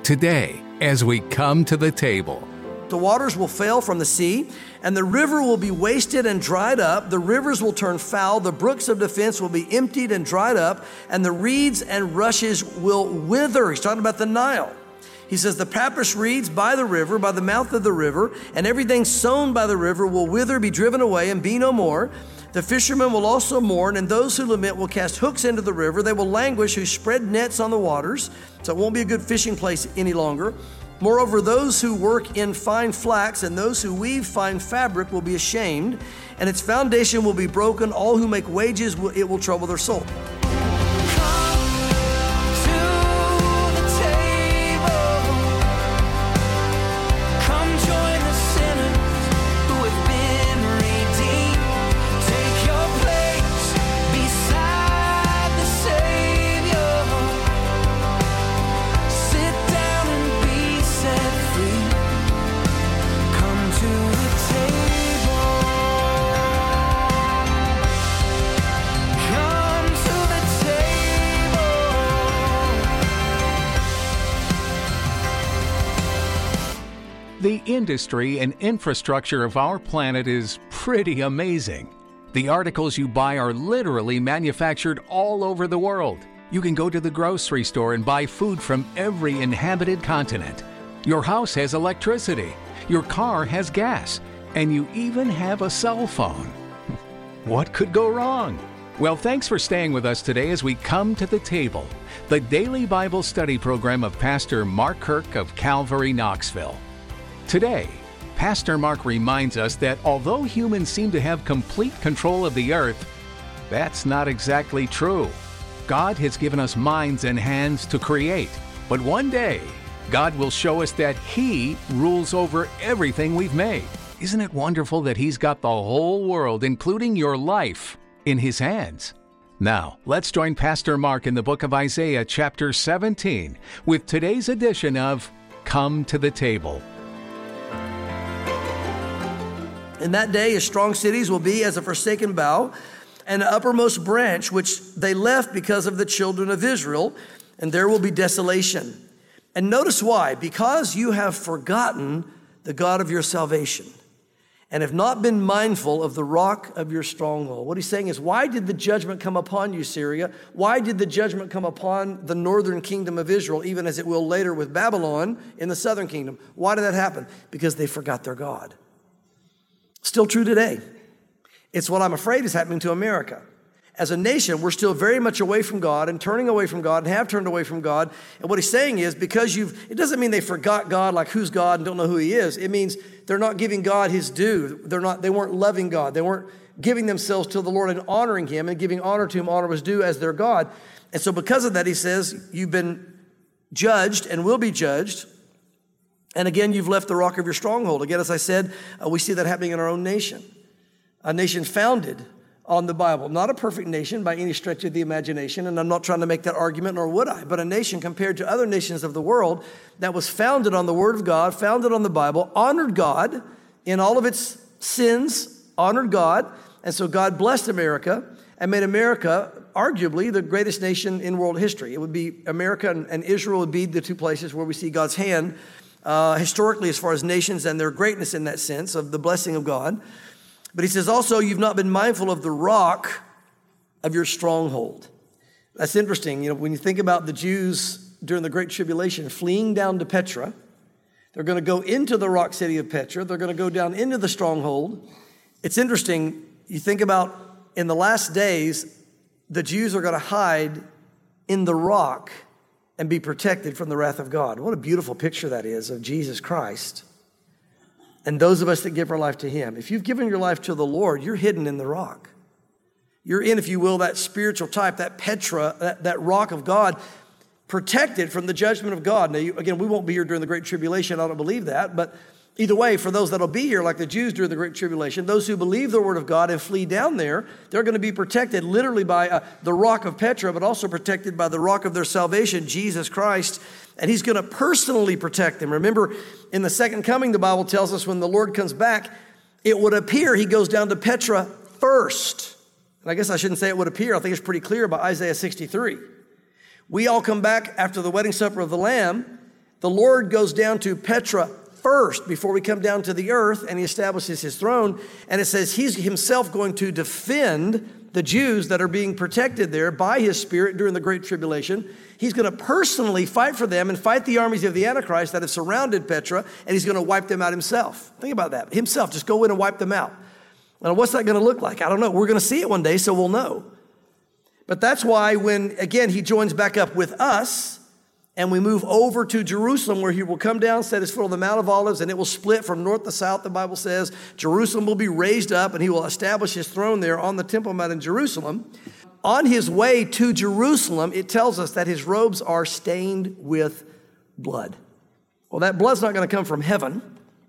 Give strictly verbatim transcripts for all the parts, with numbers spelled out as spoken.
today as we come to the table. The waters will fail from the sea, and the river will be wasted and dried up. The rivers will turn foul. The brooks of defense will be emptied and dried up, and the reeds and rushes will wither. He's talking about the Nile. He says the papyrus reeds by the river, by the mouth of the river, and everything sown by the river will wither, be driven away, and be no more. The fishermen will also mourn, and those who lament will cast hooks into the river. They will languish who spread nets on the waters, so it won't be a good fishing place any longer. Moreover, those who work in fine flax and those who weave fine fabric will be ashamed, and its foundation will be broken. All who make wages, it will trouble their soul. The industry and infrastructure of our planet is pretty amazing. The articles you buy are literally manufactured all over the world. You can go to the grocery store and buy food from every inhabited continent. Your house has electricity. Your car has gas. And you even have a cell phone. What could go wrong? Well, thanks for staying with us today as we come to the table, the daily Bible study program of Pastor Mark Kirk of Calvary, Knoxville. Today, Pastor Mark reminds us that although humans seem to have complete control of the earth, that's not exactly true. God has given us minds and hands to create, but one day, God will show us that He rules over everything we've made. Isn't it wonderful that He's got the whole world, including your life, in His hands? Now, let's join Pastor Mark in the book of Isaiah, chapter seventeen, with today's edition of Come to the Table. In that day, his strong cities will be as a forsaken bough, and an uppermost branch, which they left because of the children of Israel, and there will be desolation. And notice why. Because you have forgotten the God of your salvation, and have not been mindful of the rock of your stronghold. What he's saying is, why did the judgment come upon you, Syria? Why did the judgment come upon the northern kingdom of Israel, even as it will later with Babylon in the southern kingdom? Why did that happen? Because they forgot their God. Still true today. It's what I'm afraid is happening to America. As a nation, we're still very much away from God and turning away from God and have turned away from God. And what he's saying is, because you've, it doesn't mean they forgot God, like who's God and don't know who he is. It means they're not giving God his due. They're not, they weren't loving God. They weren't giving themselves to the Lord and honoring him and giving honor to him. Honor was due as their God. And so because of that, he says, you've been judged and will be judged. And again, you've left the rock of your stronghold. Again, as I said, uh, we see that happening in our own nation. A nation founded on the Bible. Not a perfect nation by any stretch of the imagination, and I'm not trying to make that argument, nor would I, but a nation compared to other nations of the world that was founded on the Word of God, founded on the Bible, honored God in all of its sins, honored God, and so God blessed America and made America arguably the greatest nation in world history. It would be America and, and Israel would be the two places where we see God's hand uh, historically as far as nations and their greatness in that sense of the blessing of God. But he says also, you've not been mindful of the rock of your stronghold. That's interesting. You know, when you think about the Jews during the Great Tribulation fleeing down to Petra, they're going to go into the rock city of Petra. They're going to go down into the stronghold. It's interesting. You think about in the last days, the Jews are going to hide in the rock and be protected from the wrath of God. What a beautiful picture that is of Jesus Christ. And those of us that give our life to him. If you've given your life to the Lord, you're hidden in the rock. You're in, if you will, that spiritual type, that Petra, that, that rock of God, protected from the judgment of God. Now, you, again, we won't be here during the Great Tribulation. I don't believe that. But either way, for those that'll be here, like the Jews during the Great Tribulation, those who believe the word of God and flee down there, they're going to be protected literally by uh, the rock of Petra, but also protected by the rock of their salvation, Jesus Christ. And he's going to personally protect them. Remember, in the second coming, the Bible tells us when the Lord comes back, it would appear he goes down to Petra first. And I guess I shouldn't say it would appear. I think it's pretty clear by Isaiah sixty-three. We all come back after the wedding supper of the Lamb, The Lord goes down to Petra first before we come down to the earth, and he establishes his throne. And it says he's himself going to defend the Jews that are being protected there by his Spirit during the Great Tribulation. He's going to personally fight for them and fight the armies of the Antichrist that have surrounded Petra, and he's going to wipe them out himself. Think about that. Himself, just go in and wipe them out. Now, what's that going to look like? I don't know. We're going to see it one day, so we'll know. But that's why when, again, he joins back up with us, and we move over to Jerusalem, where he will come down, set his foot on the Mount of Olives, and it will split from north to south, the Bible says. Jerusalem will be raised up, and he will establish his throne there on the Temple Mount in Jerusalem. On his way to Jerusalem, it tells us that his robes are stained with blood. Well, that blood's not going to come from heaven.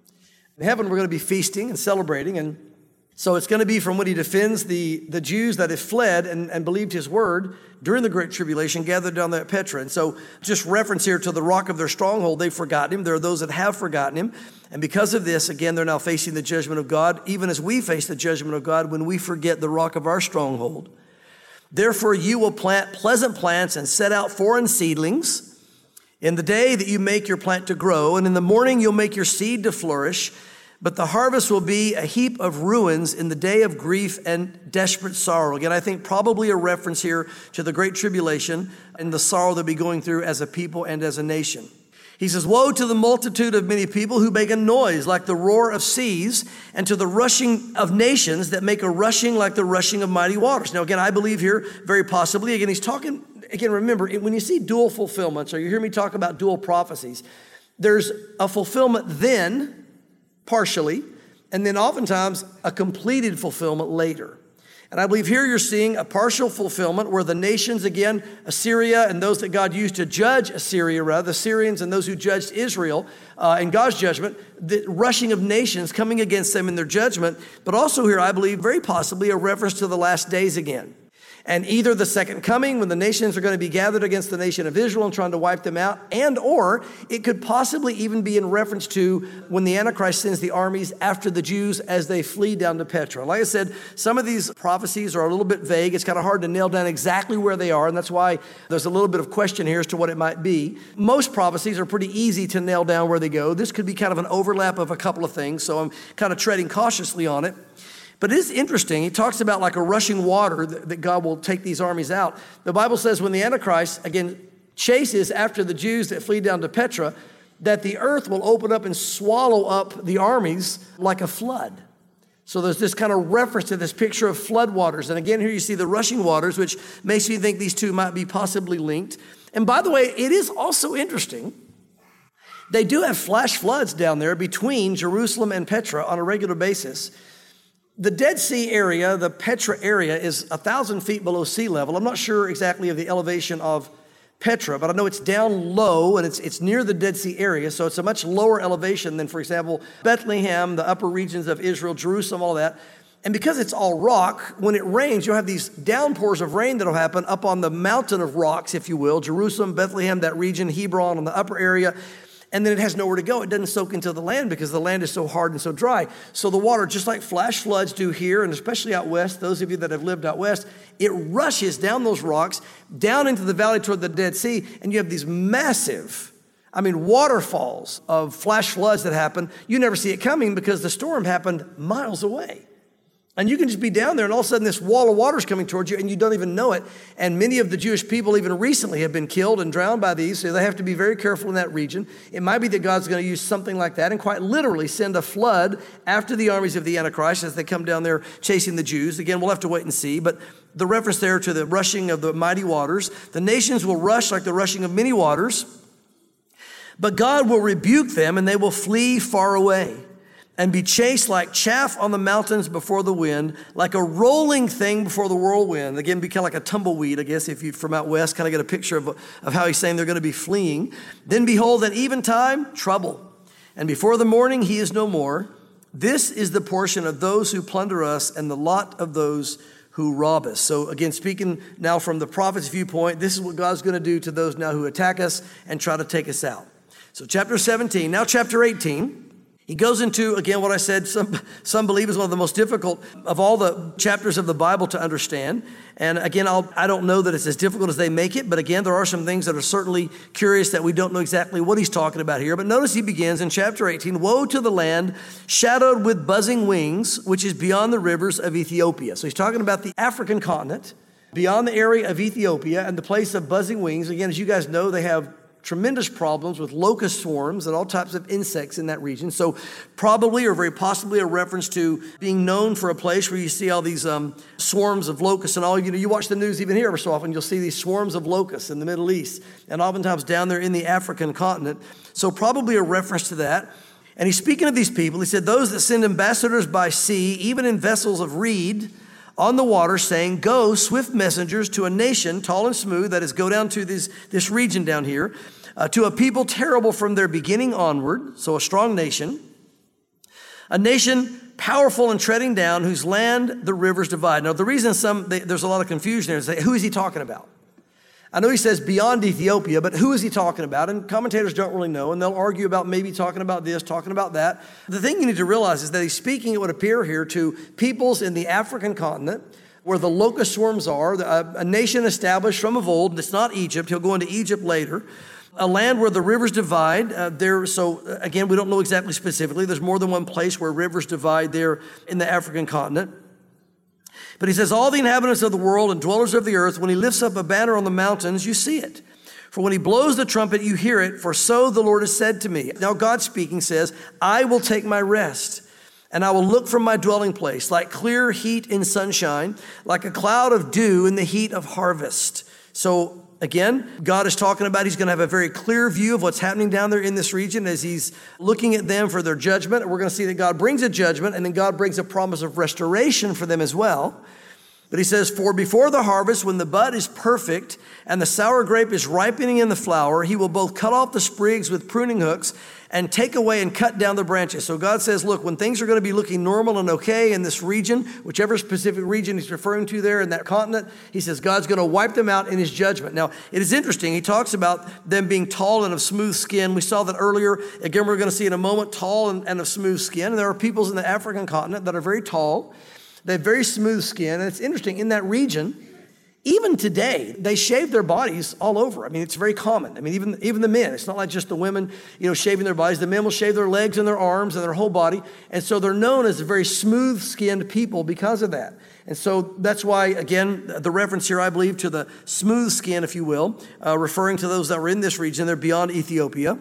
In heaven, we're going to be feasting and celebrating, and so it's going to be from when he defends the, the Jews that have fled and, and believed his word during the Great Tribulation, gathered down there at Petra. And so just reference here to the rock of their stronghold, they've forgotten him. There are those that have forgotten him. And because of this, again, they're now facing the judgment of God, even as we face the judgment of God when we forget the rock of our stronghold. Therefore, you will plant pleasant plants and set out foreign seedlings in the day that you make your plant to grow. And in the morning, you'll make your seed to flourish. But the harvest will be a heap of ruins in the day of grief and desperate sorrow. Again, I think probably a reference here to the Great Tribulation and the sorrow they'll be going through as a people and as a nation. He says, woe to the multitude of many people who make a noise like the roar of seas, and to the rushing of nations that make a rushing like the rushing of mighty waters. Now, again, I believe here, very possibly, again, he's talking, again, remember, when you see dual fulfillments, or you hear me talk about dual prophecies, there's a fulfillment then, partially, and then oftentimes a completed fulfillment later. And I believe here you're seeing a partial fulfillment where the nations, again, Assyria and those that God used to judge Assyria, rather, the Syrians and those who judged Israel uh, in God's judgment, the rushing of nations coming against them in their judgment, but also here, I believe, very possibly a reference to the last days again. And either the second coming, when the nations are going to be gathered against the nation of Israel and trying to wipe them out, and or it could possibly even be in reference to when the Antichrist sends the armies after the Jews as they flee down to Petra. Like I said, some of these prophecies are a little bit vague. It's kind of hard to nail down exactly where they are, and that's why there's a little bit of question here as to what it might be. Most prophecies are pretty easy to nail down where they go. This could be kind of an overlap of a couple of things, so I'm kind of treading cautiously on it. But it is interesting. He talks about like a rushing water that, that God will take these armies out. The Bible says when the Antichrist, again, chases after the Jews that flee down to Petra, that the earth will open up and swallow up the armies like a flood. So there's this kind of reference to this picture of flood waters. And again, here you see the rushing waters, which makes me think these two might be possibly linked. And by the way, it is also interesting. They do have flash floods down there between Jerusalem and Petra on a regular basis. The Dead Sea area, the Petra area, is a thousand feet below sea level. I'm not sure exactly of the elevation of Petra, but I know it's down low and it's it's near the Dead Sea area, so it's a much lower elevation than, for example, Bethlehem, the upper regions of Israel, Jerusalem, all that. And because it's all rock, when it rains, you'll have these downpours of rain that'll happen up on the mountain of rocks, if you will, Jerusalem, Bethlehem, that region, Hebron, on the upper area. And then it has nowhere to go. It doesn't soak into the land because the land is so hard and so dry. So the water, just like flash floods do here, and especially out west, those of you that have lived out west, it rushes down those rocks, down into the valley toward the Dead Sea, and you have these massive, I mean, waterfalls of flash floods that happen. You never see it coming because the storm happened miles away. And you can just be down there and all of a sudden this wall of water is coming towards you and you don't even know it. And many of the Jewish people even recently have been killed and drowned by these, so they have to be very careful in that region. It might be that God's going to use something like that and quite literally send a flood after the armies of the Antichrist as they come down there chasing the Jews. Again, we'll have to wait and see, but the reference there to the rushing of the mighty waters. The nations will rush like the rushing of many waters, but God will rebuke them and they will flee far away and be chased like chaff on the mountains before the wind, like a rolling thing before the whirlwind. Again, be kind of like a tumbleweed, I guess, if you from out west kind of get a picture of, of how he's saying they're going to be fleeing. Then behold, at eventime, trouble. And before the morning, he is no more. This is the portion of those who plunder us and the lot of those who rob us. So again, speaking now from the prophet's viewpoint, this is what God's going to do to those now who attack us and try to take us out. So chapter seventeen, now chapter eighteen. He goes into, again, what I said, some, some believe is one of the most difficult of all the chapters of the Bible to understand. And again, I'll, I don't know that it's as difficult as they make it, but again, there are some things that are certainly curious that we don't know exactly what he's talking about here. But notice he begins in chapter eighteen, woe to the land shadowed with buzzing wings, which is beyond the rivers of Ethiopia. So he's talking about the African continent, beyond the area of Ethiopia and the place of buzzing wings. Again, as you guys know, they have tremendous problems with locust swarms and all types of insects in that region. So probably or very possibly a reference to being known for a place where you see all these um, swarms of locusts and all. You know, you watch the news even here every so often, you'll see these swarms of locusts in the Middle East and oftentimes down there in the African continent. So probably a reference to that. And he's speaking of these people. He said, those that send ambassadors by sea, even in vessels of reed, on the water, saying, go, swift messengers to a nation tall and smooth, that is, go down to this, this region down here, uh, to a people terrible from their beginning onward, so a strong nation, a nation powerful and treading down, whose land the rivers divide. Now, the reason some they, there's a lot of confusion there is that, who is he talking about? I know he says beyond Ethiopia, but who is he talking about? And commentators don't really know, and they'll argue about maybe talking about this, talking about that. The thing you need to realize is that he's speaking, it would appear here, to peoples in the African continent where the locust swarms are, a, a nation established from of old, and it's not Egypt. He'll go into Egypt later. A land where the rivers divide. Uh, there, so again, we don't know exactly specifically. There's more than one place where rivers divide there in the African continent. But he says, all the inhabitants of the world and dwellers of the earth, when he lifts up a banner on the mountains, you see it. For when he blows the trumpet, you hear it. For so the Lord has said to me. Now God speaking says, I will take my rest, and I will look from my dwelling place, like clear heat in sunshine, like a cloud of dew in the heat of harvest. So again, God is talking about he's going to have a very clear view of what's happening down there in this region as he's looking at them for their judgment. And we're going to see that God brings a judgment, and then God brings a promise of restoration for them as well. But he says, for before the harvest, when the bud is perfect and the sour grape is ripening in the flower, he will both cut off the sprigs with pruning hooks and take away and cut down the branches. So God says, look, when things are going to be looking normal and okay in this region, whichever specific region he's referring to there in that continent, he says God's going to wipe them out in his judgment. Now, it is interesting. He talks about them being tall and of smooth skin. We saw that earlier. Again, we're going to see in a moment, tall and, and of smooth skin. And there are peoples in the African continent that are very tall. They have very smooth skin. And it's interesting, in that region, even today, they shave their bodies all over. I mean, it's very common. I mean, even, even the men. It's not like just the women, you know, shaving their bodies. The men will shave their legs and their arms and their whole body. And so they're known as very smooth-skinned people because of that. And so that's why, again, the reference here, I believe, to the smooth skin, if you will, uh, referring to those that were in this region. They're beyond Ethiopia.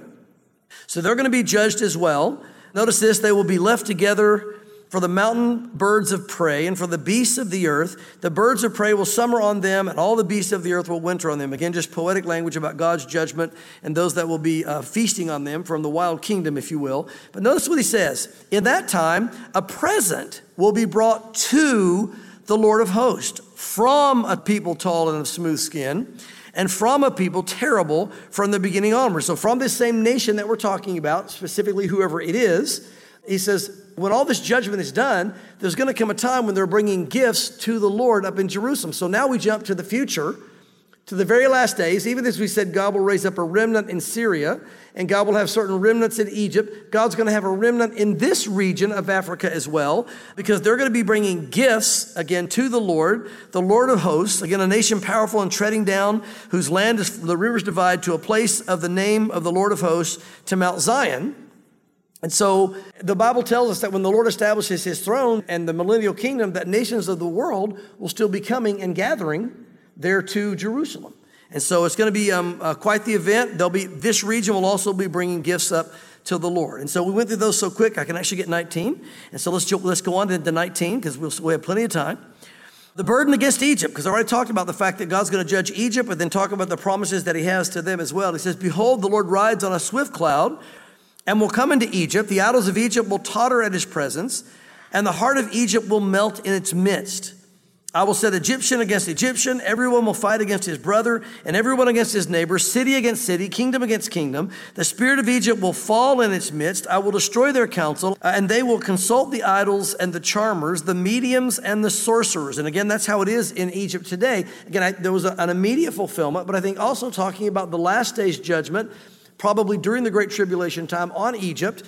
So they're going to be judged as well. Notice this, they will be left together for the mountain birds of prey and for the beasts of the earth. The birds of prey will summer on them, and all the beasts of the earth will winter on them. Again, just poetic language about God's judgment and those that will be uh, feasting on them from the wild kingdom, if you will. But notice what he says. In that time, a present will be brought to the Lord of hosts from a people tall and of smooth skin, and from a people terrible from the beginning onward. So from this same nation that we're talking about, specifically whoever it is, he says, when all this judgment is done, there's going to come a time when they're bringing gifts to the Lord up in Jerusalem. So now we jump to the future, to the very last days. Even as we said, God will raise up a remnant in Syria, and God will have certain remnants in Egypt. God's going to have a remnant in this region of Africa as well, because they're going to be bringing gifts, again, to the Lord, the Lord of hosts, again, a nation powerful and treading down, whose land is the rivers divide, to a place of the name of the Lord of hosts, to Mount Zion. And so the Bible tells us that when the Lord establishes his throne and the millennial kingdom, that nations of the world will still be coming and gathering there to Jerusalem. And so it's going to be um, uh, quite the event. There'll be, this region will also be bringing gifts up to the Lord. And so we went through those so quick, I can actually get nineteen. And so let's, let's go on to the nineteen, because we'll, we have plenty of time. The burden against Egypt, because I already talked about the fact that God's going to judge Egypt, but then talk about the promises that he has to them as well. He says, behold, the Lord rides on a swift cloud, and will come into Egypt. The idols of Egypt will totter at his presence, and the heart of Egypt will melt in its midst. I will set Egyptian against Egyptian. Everyone will fight against his brother, and everyone against his neighbor, city against city, kingdom against kingdom. The spirit of Egypt will fall in its midst. I will destroy their counsel, and they will consult the idols and the charmers, the mediums and the sorcerers. And again, that's how it is in Egypt today. Again, I, there was a, an immediate fulfillment, but I think also talking about the last day's judgment, probably during the Great Tribulation time on Egypt.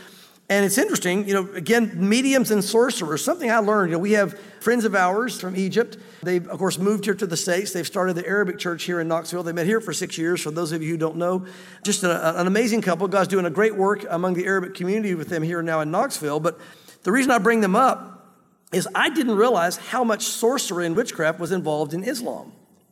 And it's interesting, you know, again, mediums and sorcerers, something I learned. You know, we have friends of ours from Egypt. They've, of course, moved here to the States. They've started the Arabic church here in Knoxville. They've been here for six years, for those of you who don't know. Just a, an amazing couple. God's doing a great work among the Arabic community with them here now in Knoxville. But the reason I bring them up is I didn't realize how much sorcery and witchcraft was involved in Islam.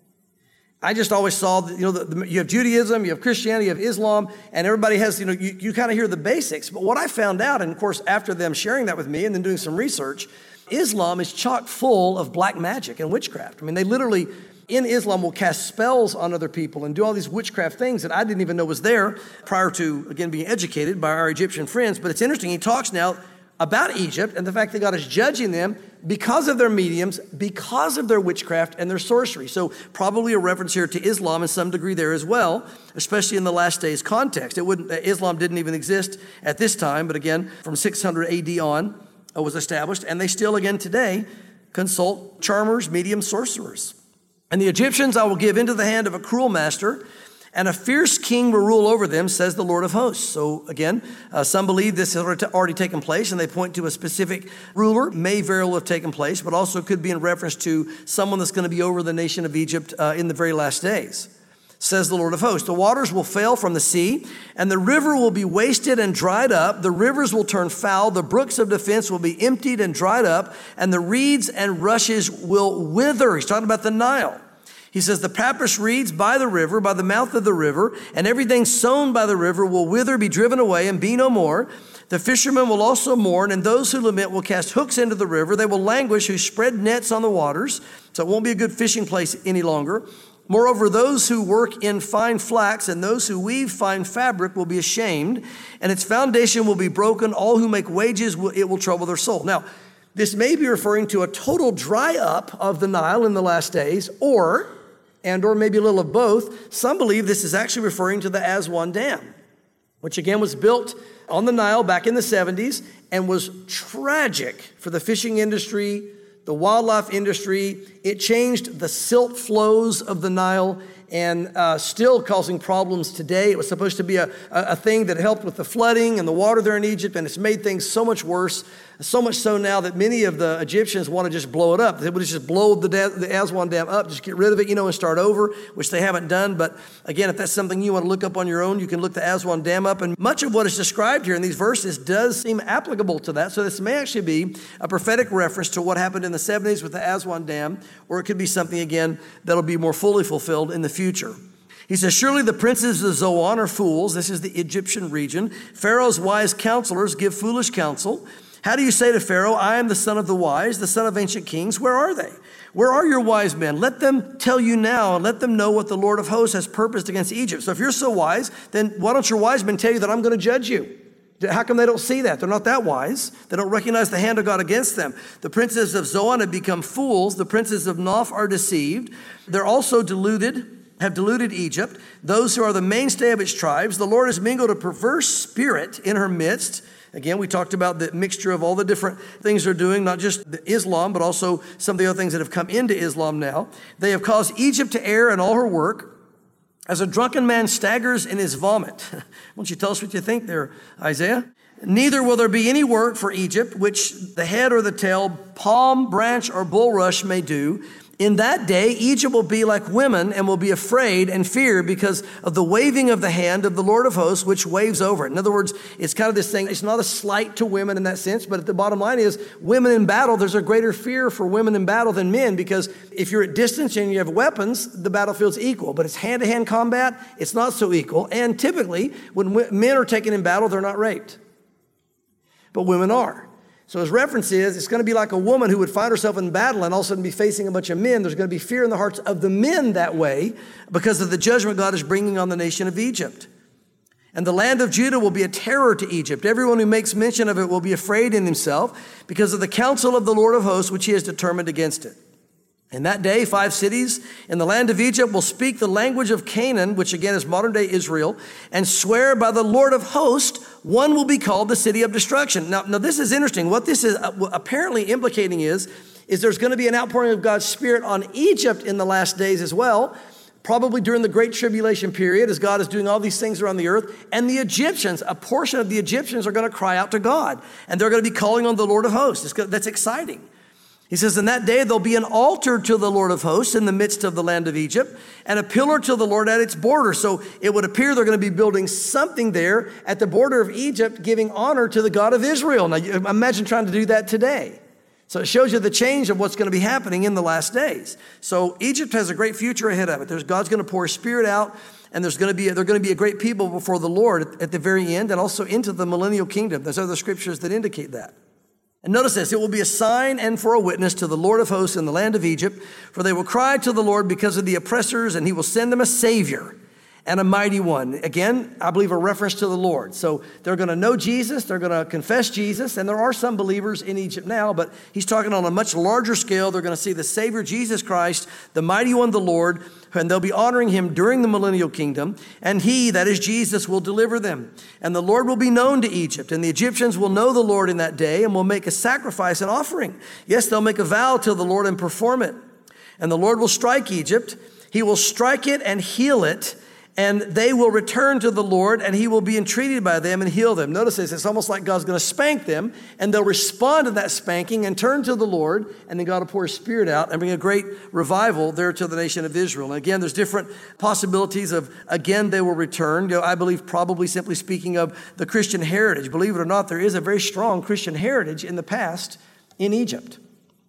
I just always saw, that, you know, the, the, you have Judaism, you have Christianity, you have Islam, and everybody has, you know, you, you kind of hear the basics. But what I found out, and of course, after them sharing that with me and then doing some research, Islam is chock full of black magic and witchcraft. I mean, they literally, in Islam, will cast spells on other people and do all these witchcraft things that I didn't even know was there prior to, again, being educated by our Egyptian friends. But it's interesting, he talks now about Egypt and the fact that God is judging them because of their mediums, because of their witchcraft and their sorcery. So probably a reference here to Islam in some degree there as well, especially in the last days context. It wouldn't, Islam didn't even exist at this time, but again, from six hundred A D on, it was established, and they still again today consult charmers, mediums, sorcerers. And the Egyptians I will give into the hand of a cruel master, and a fierce king will rule over them, says the Lord of hosts. So again, uh, some believe this has already taken place, and they point to a specific ruler, may very well have taken place, but also could be in reference to someone that's going to be over the nation of Egypt uh, in the very last days. Says the Lord of hosts, the waters will fail from the sea, and the river will be wasted and dried up. The rivers will turn foul. The brooks of defense will be emptied and dried up, and the reeds and rushes will wither. He's talking about the Nile. He says, the papyrus reeds by the river, by the mouth of the river, and everything sown by the river will wither, be driven away, and be no more. The fishermen will also mourn, and those who lament will cast hooks into the river. They will languish who spread nets on the waters, so it won't be a good fishing place any longer. Moreover, those who work in fine flax and those who weave fine fabric will be ashamed, and its foundation will be broken. All who make wages, it will trouble their soul. Now, this may be referring to a total dry up of the Nile in the last days, or... and or maybe a little of both. Some believe this is actually referring to the Aswan Dam, which again was built on the Nile back in the seventies and was tragic for the fishing industry, the wildlife industry. It changed the silt flows of the Nile and uh, still causing problems today. It was supposed to be a, a thing that helped with the flooding and the water there in Egypt, and it's made things so much worse, so much so now that many of the Egyptians want to just blow it up. They would just blow the, da- the Aswan Dam up, just get rid of it, you know, and start over, which they haven't done. But again, if that's something you want to look up on your own, you can look the Aswan Dam up. And much of what is described here in these verses does seem applicable to that. So this may actually be a prophetic reference to what happened in the seventies with the Aswan Dam, or it could be something, again, that'll be more fully fulfilled in the future. He says, surely the princes of Zoan are fools. This is the Egyptian region. Pharaoh's wise counselors give foolish counsel. How do you say to Pharaoh, I am the son of the wise, the son of ancient kings? Where are they? Where are your wise men? Let them tell you now, and let them know what the Lord of hosts has purposed against Egypt. So if you're so wise, then why don't your wise men tell you that I'm going to judge you? How come they don't see that? They're not that wise. They don't recognize the hand of God against them. The princes of Zoan have become fools. The princes of Noph are deceived. They're also deluded, have deluded Egypt, those who are the mainstay of its tribes. The Lord has mingled a perverse spirit in her midst. Again, we talked about the mixture of all the different things they're doing, not just the Islam, but also some of the other things that have come into Islam now. They have caused Egypt to err in all her work. As a drunken man staggers in his vomit. Why don't you tell us what you think there, Isaiah? Neither will there be any work for Egypt, which the head or the tail, palm branch or bulrush may do. In that day, Egypt will be like women and will be afraid and fear because of the waving of the hand of the Lord of hosts, which waves over it. In other words, it's kind of this thing. It's not a slight to women in that sense, but the bottom line is women in battle, there's a greater fear for women in battle than men, because if you're at distance and you have weapons, the battlefield's equal. But it's hand-to-hand combat, it's not so equal. And typically, when men are taken in battle, they're not raped. But women are. So his reference is, it's going to be like a woman who would find herself in battle and all of a sudden be facing a bunch of men. There's going to be fear in the hearts of the men that way because of the judgment God is bringing on the nation of Egypt. And the land of Judah will be a terror to Egypt. Everyone who makes mention of it will be afraid in himself because of the counsel of the Lord of hosts, which he has determined against it. In that day, five cities in the land of Egypt will speak the language of Canaan, which again is modern day Israel, and swear by the Lord of hosts, one will be called the city of destruction. Now, now this is interesting. What this is apparently implicating is, is there's going to be an outpouring of God's Spirit on Egypt in the last days as well, probably during the Great Tribulation period, as God is doing all these things around the earth. And the Egyptians, a portion of the Egyptians are going to cry out to God, and they're going to be calling on the Lord of hosts. It's good, that's exciting. He says, in that day, there'll be an altar to the Lord of hosts in the midst of the land of Egypt, and a pillar to the Lord at its border. So it would appear they're going to be building something there at the border of Egypt, giving honor to the God of Israel. Now, imagine trying to do that today. So it shows you the change of what's going to be happening in the last days. So Egypt has a great future ahead of it. There's, God's going to pour His Spirit out, and there's going to be, they're going to be a great people before the Lord at the very end, and also into the millennial kingdom. There's other scriptures that indicate that. And notice this, it will be a sign and for a witness to the Lord of hosts in the land of Egypt, for they will cry to the Lord because of the oppressors, and He will send them a Savior and a mighty one. Again, I believe a reference to the Lord. So they're going to know Jesus, they're going to confess Jesus, and there are some believers in Egypt now, but He's talking on a much larger scale. They're going to see the Savior, Jesus Christ, the mighty one, the Lord, and they'll be honoring Him during the millennial kingdom, and He, that is Jesus, will deliver them. And the Lord will be known to Egypt, and the Egyptians will know the Lord in that day and will make a sacrifice and offering. Yes, they'll make a vow to the Lord and perform it. And the Lord will strike Egypt. He will strike it and heal it, and they will return to the Lord, and He will be entreated by them and heal them. Notice this, it's almost like God's going to spank them, and they'll respond to that spanking and turn to the Lord, and then God will pour His Spirit out and bring a great revival there to the nation of Israel. And again, there's different possibilities of, again, they will return. You know, I believe probably simply speaking of the Christian heritage. Believe it or not, there is a very strong Christian heritage in the past in Egypt.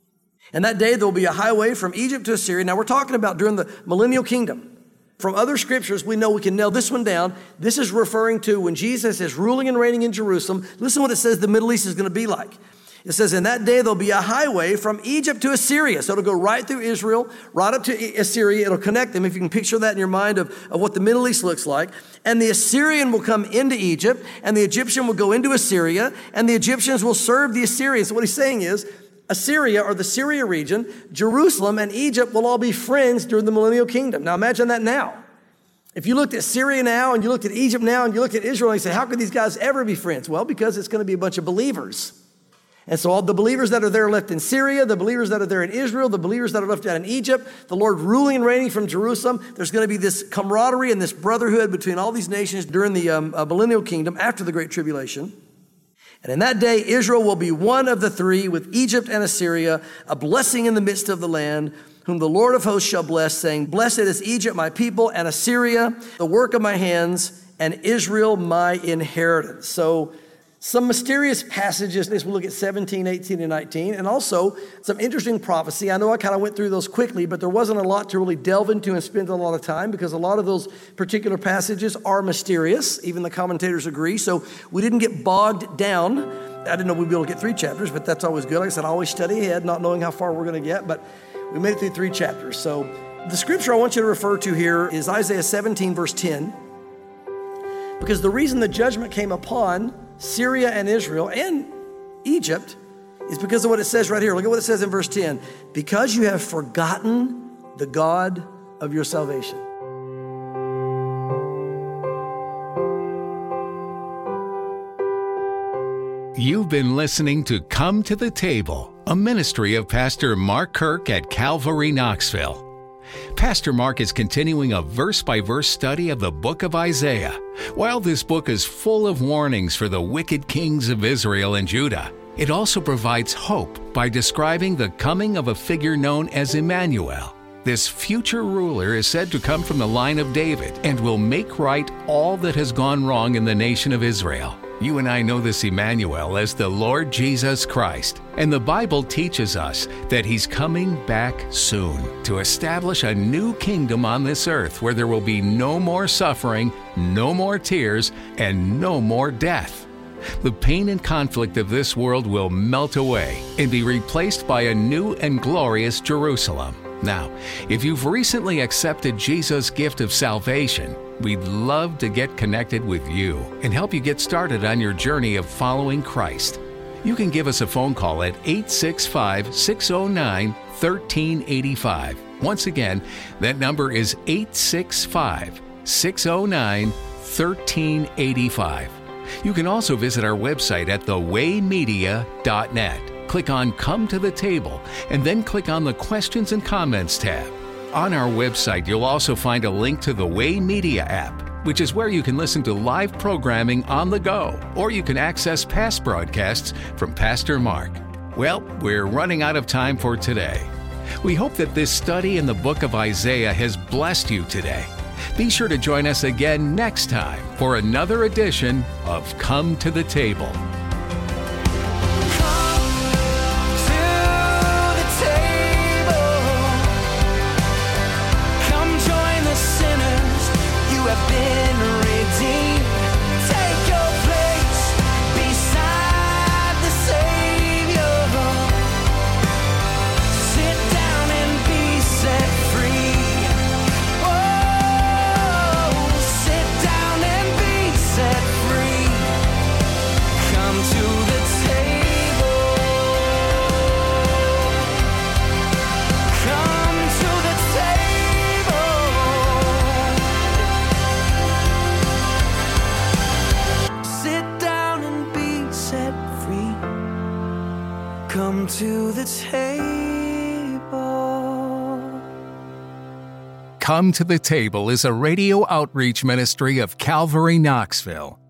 And that day, there will be a highway from Egypt to Assyria. Now, we're talking about during the millennial kingdom. From other scriptures, we know we can nail this one down. This is referring to when Jesus is ruling and reigning in Jerusalem. Listen to what it says the Middle East is going to be like. It says, in that day, there'll be a highway from Egypt to Assyria. So it'll go right through Israel, right up to Assyria. It'll connect them, if you can picture that in your mind of, of what the Middle East looks like. And the Assyrian will come into Egypt, and the Egyptian will go into Assyria, and the Egyptians will serve the Assyrians. So what he's saying is, Assyria, or the Syria region, Jerusalem, and Egypt will all be friends during the millennial kingdom. Now imagine that now. If you looked at Syria now, and you looked at Egypt now, and you looked at Israel, and you say, how could these guys ever be friends? Well, because it's going to be a bunch of believers. And so all the believers that are there left in Syria, the believers that are there in Israel, the believers that are left out in Egypt, the Lord ruling and reigning from Jerusalem, there's going to be this camaraderie and this brotherhood between all these nations during the um, uh, millennial kingdom after the Great Tribulation. And in that day, Israel will be one of the three with Egypt and Assyria, a blessing in the midst of the land, whom the Lord of hosts shall bless, saying, blessed is Egypt, my people, and Assyria, the work of my hands, and Israel, my inheritance. So some mysterious passages as we look at seventeen, eighteen, and nineteen, and also some interesting prophecy. I know I kind of went through those quickly, but there wasn't a lot to really delve into and spend a lot of time because a lot of those particular passages are mysterious. Even the commentators agree. So we didn't get bogged down. I didn't know we'd be able to get three chapters, but that's always good. Like I said, I always study ahead, not knowing how far we're going to get, but we made it through three chapters. So the scripture I want you to refer to here is Isaiah seventeen, verse ten, because the reason the judgment came upon Syria and Israel and Egypt is because of what it says right here. Look at what it says in verse ten. Because you have forgotten the God of your salvation. You've been listening to Come to the Table, a ministry of Pastor Mark Kirk at Calvary, Knoxville. Pastor Mark is continuing a verse-by-verse study of the book of Isaiah. While this book is full of warnings for the wicked kings of Israel and Judah, it also provides hope by describing the coming of a figure known as Emmanuel. This future ruler is said to come from the line of David and will make right all that has gone wrong in the nation of Israel. You and I know this Emmanuel as the Lord Jesus Christ, and the Bible teaches us that He's coming back soon to establish a new kingdom on this earth where there will be no more suffering, no more tears, and no more death. The pain and conflict of this world will melt away and be replaced by a new and glorious Jerusalem. Now, if you've recently accepted Jesus' gift of salvation, we'd love to get connected with you and help you get started on your journey of following Christ. You can give us a phone call at eight six five, six oh nine, one three eight five. Once again, that number is eight six five, six oh nine, one three eight five. You can also visit our website at the way media dot net. Click on Come to the Table, and then click on the Questions and Comments tab. On our website, you'll also find a link to the Way Media app, which is where you can listen to live programming on the go, or you can access past broadcasts from Pastor Mark. Well, we're running out of time for today. We hope that this study in the book of Isaiah has blessed you today. Be sure to join us again next time for another edition of Come to the Table. Come to the table. Come to the Table is a radio outreach ministry of Calvary Knoxville.